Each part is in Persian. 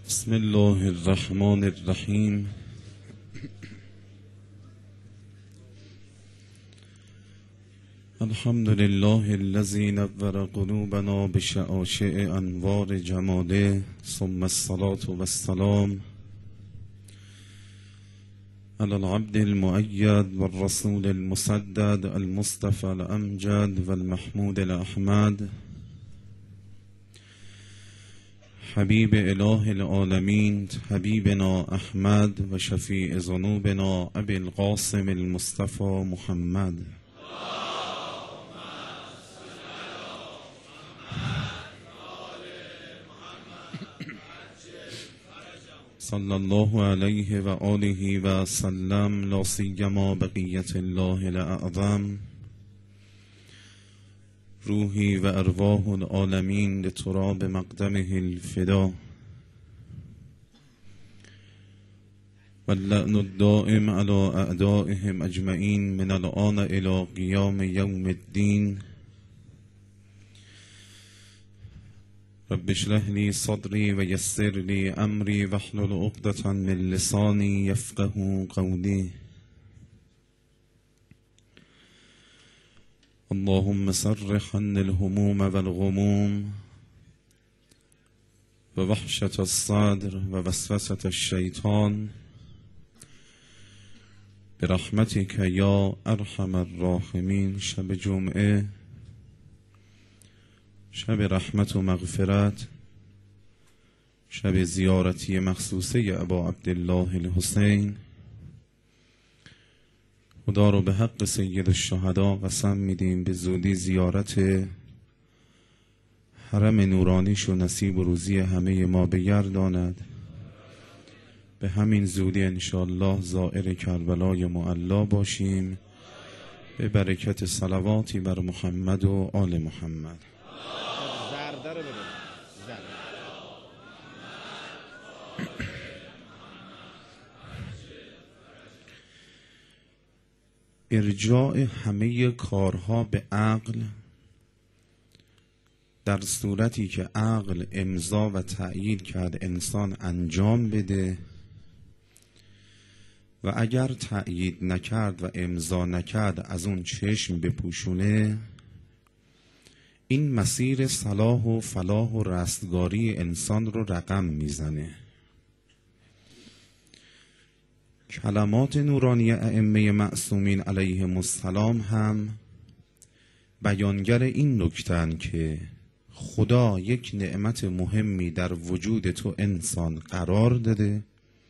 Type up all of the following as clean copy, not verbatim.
بسم الله الرحمن الرحیم. الحمد لله الذي نور قلوبنا بشعاشع انوار جماله، ثم الصلاة والسلام على العبد المؤيد والرسول المسدد المصطفى الأمجد والمحمود الأحمد، حبیب اله العالمین حبیبنا احمد و شفیع ذنوبنا ابی القاسم المصطفى محمد. صلی الله علیه و آله و سلم، لا سیما بقیت الله الاعظم، روحی و ارواح العالمین لتراب مقدمه الفدا، واللعن الدائم على اعدائهم اجمعین من الآن الى قیام یوم الدین. رب اشرح لی صدری و یسر لی امری واحلل عقدة من لسانی یفقهوا قولی. اللهم سرح عني الهموم والغموم ووحشة الصدر ووسوسة الشیطان برحمتك یا ارحم الراحمین. شب جمعه، شب رحمت و مغفرت، شب زیارتی مخصوصه ابا عبدالله الحسین. خدا رو به حق سید الشهدا قسم میدیم به زودی زیارت حرم نورانیش و نصیب و روزی همه ما بگرداند. به همین زودی انشاءالله زائر کربلای معلا باشیم به برکت صلواتی بر محمد و آل محمد. ارجاع همه کارها به عقل در صورتی که عقل امضا و تأیید کرد انسان انجام بده، و اگر تأیید نکرد و امضا نکرد از اون چشم بپوشونه، این مسیر صلاح و فلاح و رستگاری انسان رو رقم میزنه. کلمات نورانی ائمه معصومین علیهم السلام هم بیانگر این نکته‌اند که خدا یک نعمت مهمی در وجود تو انسان قرار داده،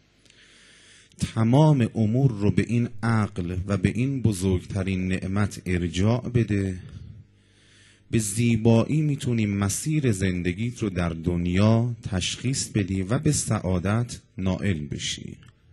تمام امور رو به این عقل و به این بزرگترین نعمت ارجاع بده. به زیبایی میتونی مسیر زندگیت رو در دنیا تشخیص بدی و به سعادت نائل بشی.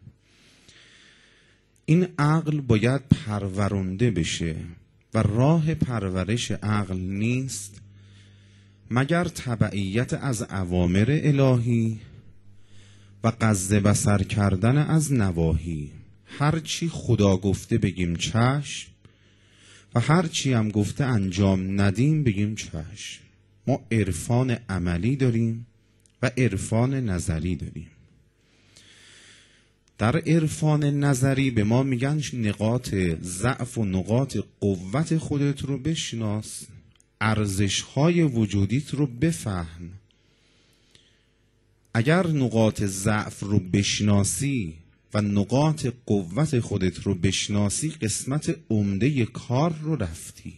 این عقل باید پرورنده بشه و راه پرورش عقل نیست مگر تبعیت از اوامر الهی و غض بصر کردن از نواهی. هرچی خدا گفته بگیم چشم و هرچی هم گفته انجام ندیم بگیم چشم. ما عرفان عملی داریم و عرفان نظری داریم. در عرفان نظری به ما میگن نقاط ضعف و نقاط قوت خودت رو بشناس، ارزش‌های وجودیت رو بفهم. اگر نقاط ضعف رو بشناسی و نقاط قوت خودت رو بشناسی، قسمت عمده کار رو رفتی،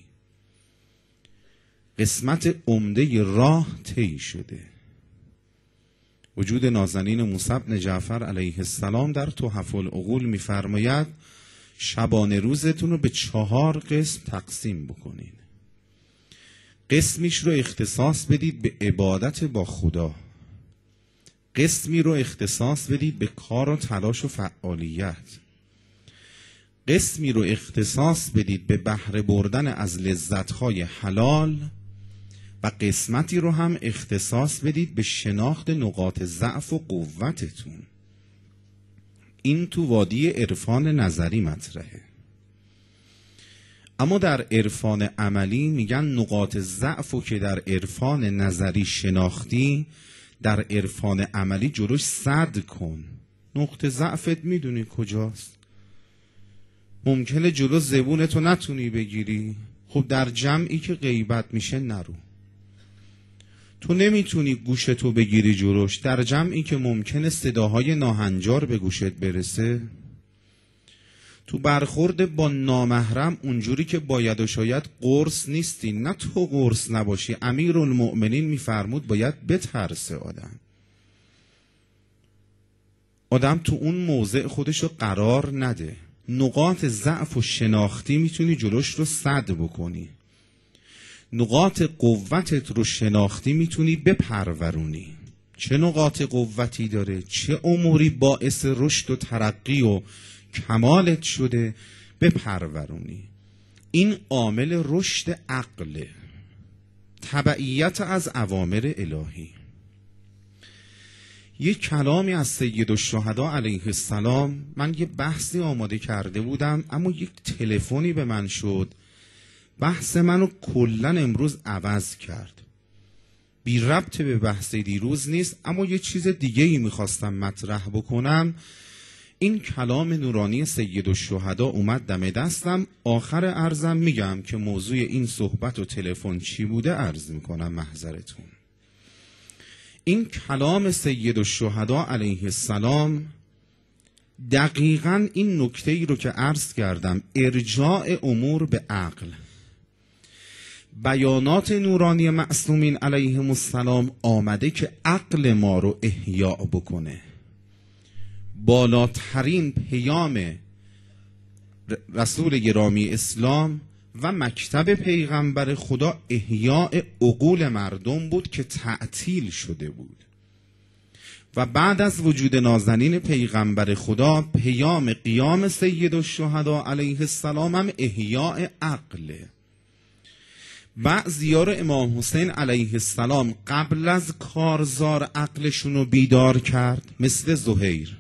قسمت عمده راه طی شده. وجود نازنین موسی بن جعفر علیه السلام در تحف العقول می‌فرماید شبانه روزتون رو به 4 قسم تقسیم بکنین. قسمیش رو اختصاص بدید به عبادت با خدا، قسمی رو اختصاص بدید به کار و تلاش و فعالیت، قسمی رو اختصاص بدید به بهره بردن از لذت‌های حلال، و قسمتی رو هم اختصاص بدید به شناخت نقاط ضعف و قوتتون. این تو وادی عرفان نظری مطرحه. اما در عرفان عملی میگن نقاط ضعف رو که در عرفان نظری شناختی، در عرفان عملی جلوش سد کن. نقطه ضعفت میدونی کجاست؟ ممکنه جلو زبونتو نتونی بگیری، خب در جمعی که غیبت میشه نرو. تو نمیتونی گوشتو بگیری جلوش، در جمعی که ممکنه صداهای ناهنجار به گوشت برسه. تو برخورد با نامحرم اونجوری که باید و شاید قرص نیستی، نه تو قرص نباشی. امیرالمؤمنین میفرمود باید بترسه آدم تو اون موضع خودشو قرار نده. نقاط ضعف و شناختی میتونی جلوش رو سد بکنی، نقاط قوتت رو شناختی میتونی بپرورونی. چه نقاط قوتی داره، چه اموری باعث رشد و ترقی و کمالت شده، بپرورونی. این عامل رشد عقله، تبعیت از اوامر الهی. یک کلامی از سید الشهدا علیه السلام، من یه بحثی آماده کرده بودم اما یک تلفنی به من شد، بحث منو کلن امروز عوض کرد. بی ربط به بحث دیروز نیست اما یه چیز دیگه ای میخواستم مطرح بکنم. این کلام نورانی سید الشهدا اومد دم دستم. آخر عرضم میگم که موضوع این صحبت و تلفن چی بوده عرض میکنم محضرتون. این کلام سید الشهدا علیه السلام دقیقاً این نکته ای رو که عرض کردم، ارجاع امور به عقل. بیانات نورانی معصومین علیهم السلام آمده که عقل ما رو احیا بکنه. بالاترین پیام رسول گرامی اسلام و مکتب پیغمبر خدا احیاء عقول مردم بود که تعطیل شده بود. و بعد از وجود نازنین پیغمبر خدا، پیام قیام سید الشهدا علیه السلام هم احیاء عقله. بعضی‌ها رو امام حسین علیه السلام قبل از کارزار عقلشون رو بیدار کرد، مثل زهیر،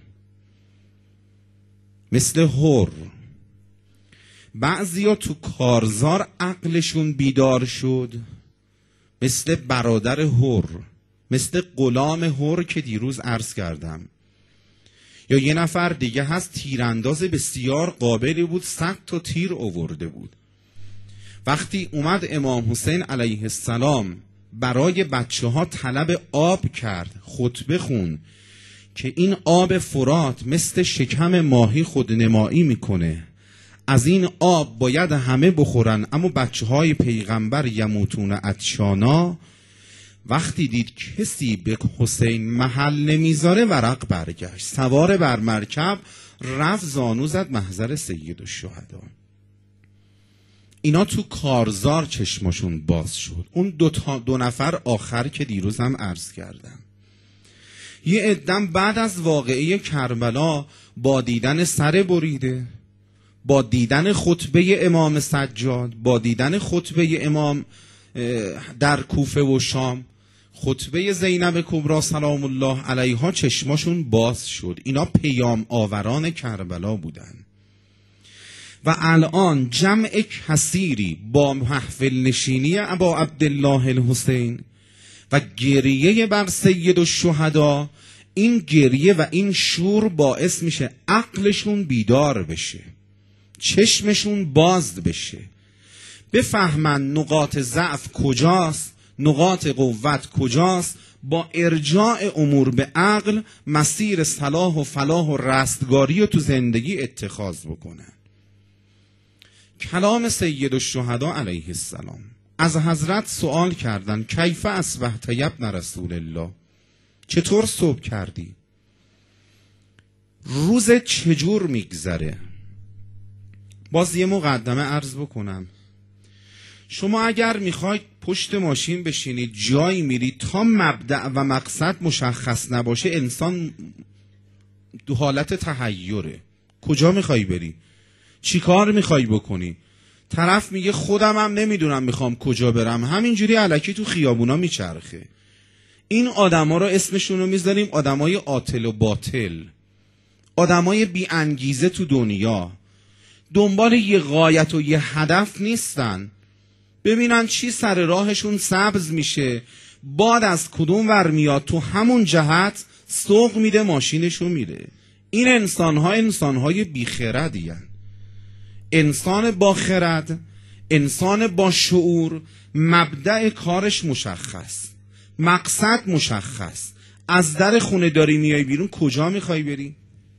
مثل هر. بعضی‌ها تو کارزار عقلشون بیدار شد، مثل برادر هر، مثل غلام هر که دیروز عرض کردم. یا یه نفر دیگه هست تیرانداز بسیار قابلی بود، 100 تا تیر آورده بود. وقتی اومد امام حسین علیه السلام برای بچه ها طلب آب کرد، خطبه خون که این آب فرات مثل شکم ماهی خودنمایی میکنه، از این آب باید همه بخورن اما بچه های پیغمبر یموتون عطشانا. وقتی دید کسی به حسین محل نمیذاره، ورق برگشت، سوار بر مرکب رفت، زانو زد محضر سید الشهدا. اینا تو کارزار چشمشون باز شد. اون دو نفر آخر که دیروز هم عرض کردم، یه عدم بعد از واقعه کربلا با دیدن سر بریده، با دیدن خطبه امام سجاد، با دیدن خطبه امام در کوفه و شام، خطبه زینب کبری سلام الله علیها، چشماشون باز شد. اینا پیام آوران کربلا بودن. و الان جمع کثیری با محفل نشینی ابا عبدالله الحسین و گریه بر سید الشهدا، این گریه و این شور باعث میشه عقلشون بیدار بشه، چشمشون باز بشه، بفهمن نقاط ضعف کجاست، نقاط قوت کجاست، با ارجاع امور به عقل مسیر صلاح و فلاح و رستگاری رو تو زندگی اتخاذ بکنن. کلام سید الشهدا علیه السلام، از حضرت سوال کردن کیف اصبحت یا ابن رسول الله، چطور صبح کردی؟ روزت چجور میگذره؟ باز یه مقدمه عرض بکنم. شما اگر میخواید پشت ماشین بشینید جایی میرید تا مبدأ و مقصد مشخص نباشه، انسان دو حالت تحیره. کجا میخوای بری؟ چی کار میخوای بکنی؟ طرف میگه خودم هم نمیدونم میخوام کجا برم، همینجوری الکی تو خیابونا میچرخه. این آدما رو اسمشون رو میذاریم آدمای عاطل و باطل، آدمای بی انگیزه تو دنیا، دنبال یه غایت و یه هدف نیستن. ببینن چی سر راهشون سبز میشه، باد از کدوم ور میاد تو همون جهت سوق میده ماشینشو میره. این انسانهای بیخردی هن. انسان با خرد، انسان با شعور، مبدأ کارش مشخص، مقصد مشخص. از در خونه داری میای بیرون، کجا میخوای بری؟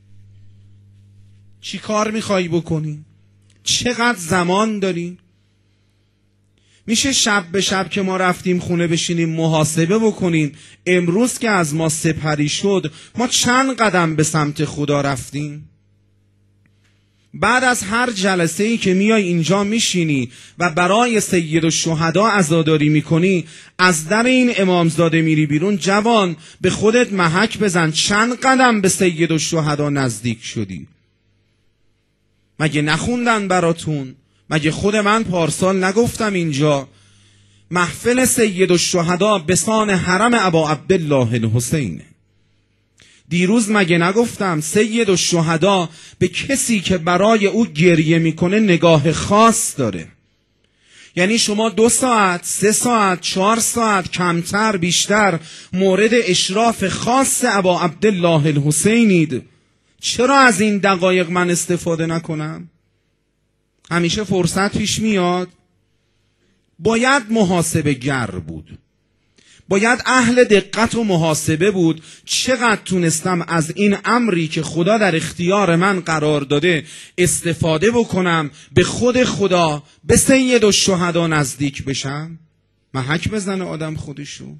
چی کار میخوای بکنی؟ چقدر زمان داری؟ میشه شب به شب که ما رفتیم خونه بشینیم محاسبه بکنیم امروز که از ما سپری شد ما چند قدم به سمت خدا رفتیم؟ بعد از هر جلسه ای که میای اینجا میشینی و برای سید الشهدا عزاداری میکنی، از در این امامزاده میری بیرون، جوان به خودت محک بزن چند قدم به سید الشهدا نزدیک شدی؟ مگه نخوندن براتون؟ مگه خود من پارسال نگفتم اینجا محفل سید الشهدا بسان حرم ابا عبدالله الحسین؟ دیروز مگه نگفتم سید الشهدا به کسی که برای او گریه میکنه نگاه خاص داره؟ یعنی شما 2 ساعت، 3 ساعت، 4 ساعت کمتر بیشتر مورد اشراف خاص ابا عبدالله الحسینید. چرا از این دقایق من استفاده نکنم؟ همیشه فرصت پیش میاد. باید محاسبه گر بود، باید اهل دقت و محاسبه بود. چقدر تونستم از این امری که خدا در اختیار من قرار داده استفاده بکنم، به خود خدا، به سید الشهدا نزدیک بشم؟ محک بزنه آدم خودشو.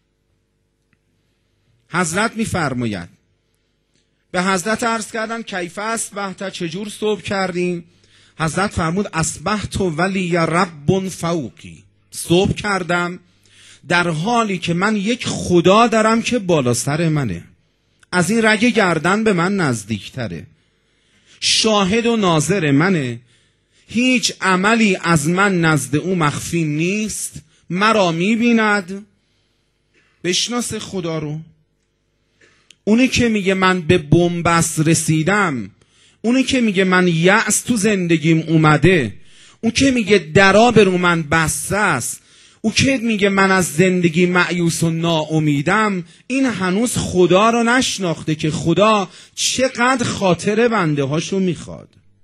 حضرت میفرماید، به حضرت عرض کردن کیف اصبحت، چجور صبح کردیم؟ حضرت فرمود اصبحت ولی رب فوقی، صبح کردم در حالی که من یک خدا دارم که بالا سر منه، از این رگ گردن به من نزدیکتره، شاهد و ناظر منه، هیچ عملی از من نزد او مخفی نیست، مرا میبیند. بشناس خدا رو. اونی که میگه من به بنبست رسیدم، اونی که میگه من یأس تو زندگیم اومده، اون که میگه درا به رو من بسته است، او که میگه من از زندگی مایوس و ناامیدم، این هنوز خدا رو نشناخته که خدا چقدر خاطر بنده هاشو میخواد.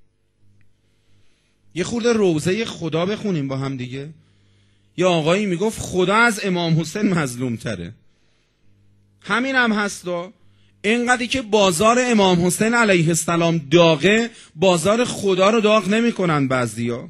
یه خورده روضه خدا بخونیم با هم دیگه. یه آقایی میگفت خدا از امام حسین مظلوم تره. همین هم هستا. اینقدری که بازار امام حسین علیه السلام داغه، بازار خدا رو داغ نمی کنن بعضیا.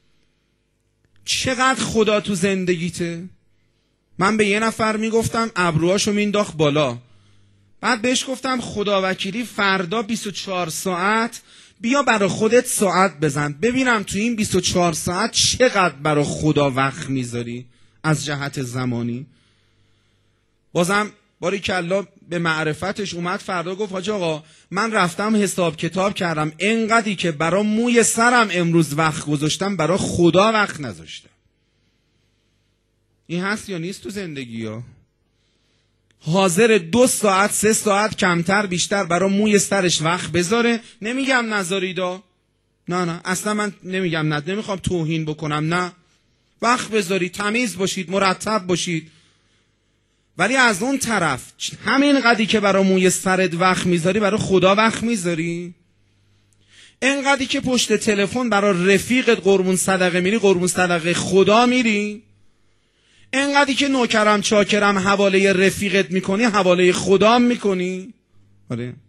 چقدر خدا تو زندگیته؟ من به یه نفر میگفتم ابروهاشو مینداخت بالا، بعد بهش گفتم خدا وکیلی فردا 24 ساعت بیا برا خودت ساعت بزن ببینم تو این 24 ساعت چقدر برا خدا وقت میذاری از جهت زمانی. بازم باریکالله به معرفتش اومد فردا گفت حاج آقا من رفتم حساب کتاب کردم، انقدری که برا موی سرم امروز وقت گذاشتم برا خدا وقت نذاشتم. این هست یا نیست تو زندگی ها؟ حاضر 2 ساعت 3 ساعت کمتر بیشتر برا موی سرش وقت بذاره. نمیگم نذاریدا، نه اصلا من نمیگم نه، نمیخوام توهین بکنم، نه، وقت بذاری، تمیز باشید، مرتب باشید. ولی از اون طرف همین قدری که برای موی سرت وقت میذاری برای خدا وقت میذاری؟ اینقدری که پشت تلفن برای رفیقت قربون صدقه میری قربون صدقه خدا میری؟ اینقدری که نوکرم چاکرم حواله رفیقت میکنی حواله خدا میکنی؟ آره.